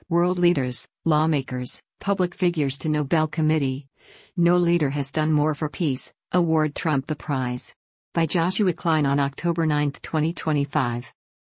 World leaders, lawmakers, public figures to Nobel Committee. No leader has done more for peace, award Trump the prize. By Joshua Klein on October 9, 2025.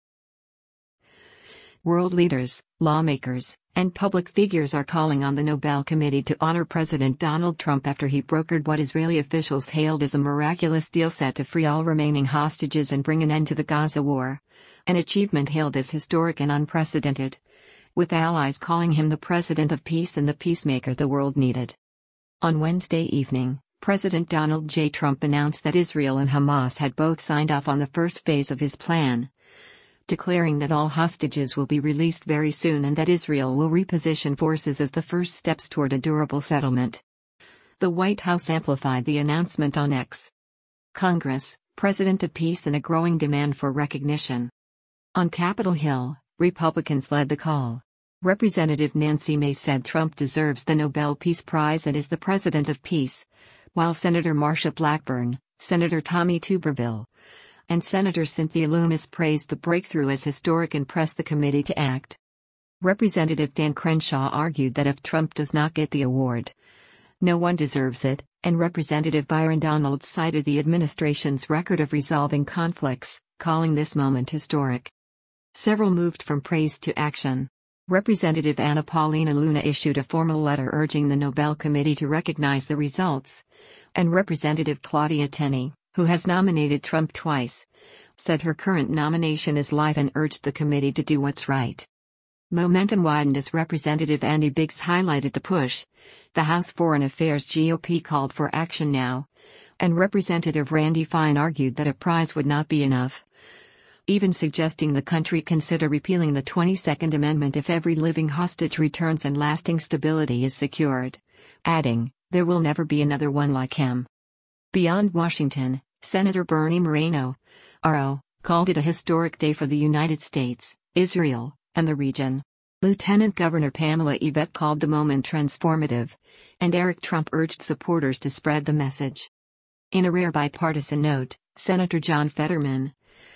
World leaders, lawmakers, and public figures are calling on the Nobel Committee to honor President Donald Trump after he brokered what Israeli officials hailed as a miraculous deal set to free all remaining hostages and bring an end to the Gaza war. An achievement hailed as historic and unprecedented, with allies calling him the president of peace and the peacemaker the world needed. On Wednesday evening, President Donald J. Trump announced that Israel and Hamas had both signed off on the first phase of his plan, declaring that all hostages will be released very soon and that Israel will reposition forces as the first steps toward a durable settlement. The White House amplified the announcement on X. Congress, President of Peace and a growing demand for recognition. On Capitol Hill, Republicans led the call. Representative Nancy Mace said Trump deserves the Nobel Peace Prize and is the president of peace, while Senator Marsha Blackburn, Senator Tommy Tuberville, and Senator Cynthia Lummis praised the breakthrough as historic and pressed the committee to act. Representative Dan Crenshaw argued that if Trump does not get the award, no one deserves it, and Representative Byron Donalds cited the administration's record of resolving conflicts, calling this moment historic. Several moved from praise to action. Representative Anna Paulina Luna issued a formal letter urging the Nobel Committee to recognize the results, and Representative Claudia Tenney, who has nominated Trump twice, said her current nomination is live and urged the committee to do what's right. Momentum widened as Representative Andy Biggs highlighted the push. The House Foreign Affairs GOP called for action now, and Representative Randy Fine argued that a prize would not be enough, even suggesting the country consider repealing the 22nd Amendment if every living hostage returns and lasting stability is secured, adding, "There will never be another one like him." Beyond Washington, Senator Bernie Moreno, RO, called it a historic day for the United States, Israel, and the region. Lieutenant Governor Pamela Yvette called the moment transformative, and Eric Trump urged supporters to spread the message. In a rare bipartisan note, Senator John Fetterman,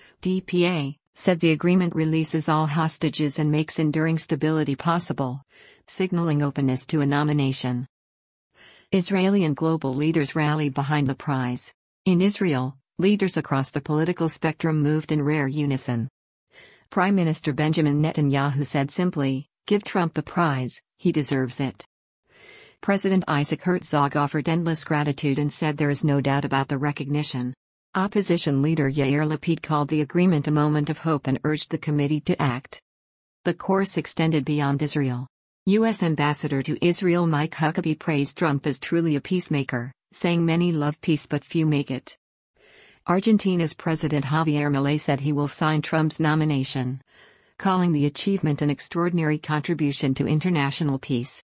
DPA, said the agreement releases all hostages and makes enduring stability possible, signaling openness to a nomination. Israeli and global leaders rallied behind the prize. In Israel, leaders across the political spectrum moved in rare unison. Prime Minister Benjamin Netanyahu said simply, "Give Trump the prize, he deserves it." President Isaac Herzog offered endless gratitude and said there is no doubt about the recognition. Opposition leader Yair Lapid called the agreement a moment of hope and urged the committee to act. The course extended beyond Israel. U.S. Ambassador to Israel Mike Huckabee praised Trump as truly a peacemaker, saying many love peace but few make it. Argentina's President Javier Milei said he will sign Trump's nomination, calling the achievement an extraordinary contribution to international peace.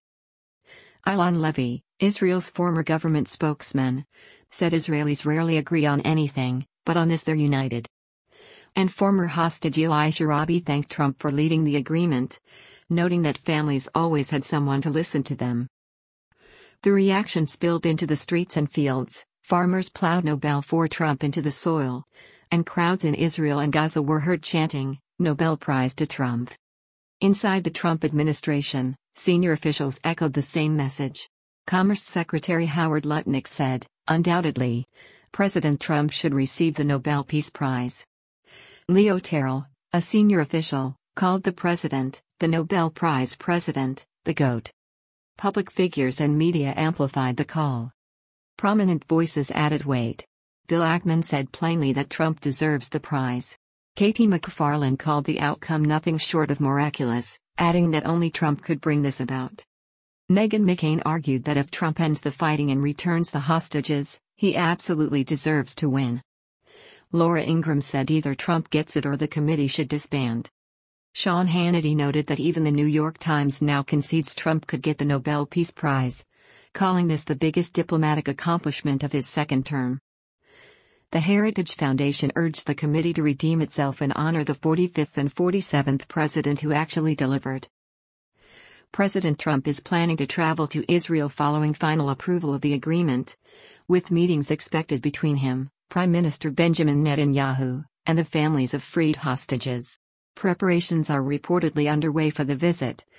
Ilan Levy, Israel's former government spokesman, said Israelis rarely agree on anything, but on this they're united. And former hostage Eli Sharabi thanked Trump for leading the agreement, noting that families always had someone to listen to them. The reaction spilled into the streets and fields. Farmers plowed Nobel for Trump into the soil, and crowds in Israel and Gaza were heard chanting, "Nobel Prize to Trump." Inside the Trump administration, senior officials echoed the same message. Commerce Secretary Howard Lutnick said, "Undoubtedly, President Trump should receive the Nobel Peace Prize." Leo Terrell, a senior official, called the president, the Nobel Prize president, the GOAT. Public figures and media amplified the call. Prominent voices added weight. Bill Ackman said plainly that Trump deserves the prize. Katie McFarland called the outcome nothing short of miraculous, adding that only Trump could bring this about. Meghan McCain argued that if Trump ends the fighting and returns the hostages, he absolutely deserves to win. Laura Ingraham said either Trump gets it or the committee should disband. Sean Hannity noted that even the New York Times now concedes Trump could get the Nobel Peace Prize, calling this the biggest diplomatic accomplishment of his second term. The Heritage Foundation urged the committee to redeem itself and honor the 45th and 47th president who actually delivered. President Trump is planning to travel to Israel following final approval of the agreement, with meetings expected between him, Prime Minister Benjamin Netanyahu, and the families of freed hostages. Preparations are reportedly underway for the visit,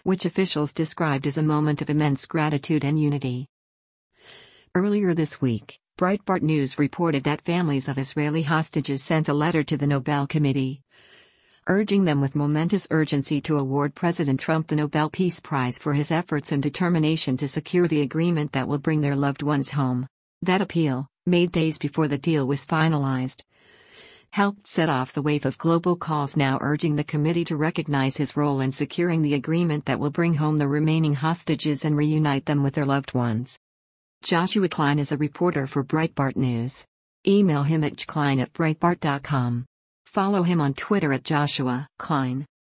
which officials described as a moment of immense gratitude and unity. Earlier this week, Breitbart News reported that families of Israeli hostages sent a letter to the Nobel Committee, urging them with momentous urgency to award President Trump the Nobel Peace Prize for his efforts and determination to secure the agreement that will bring their loved ones home. That appeal, made days before the deal was finalized, helped set off the wave of global calls now urging the committee to recognize his role in securing the agreement that will bring home the remaining hostages and reunite them with their loved ones. Joshua Klein is a reporter for Breitbart News. Email him at jklein@breitbart.com. Follow him on Twitter at Joshua Klein.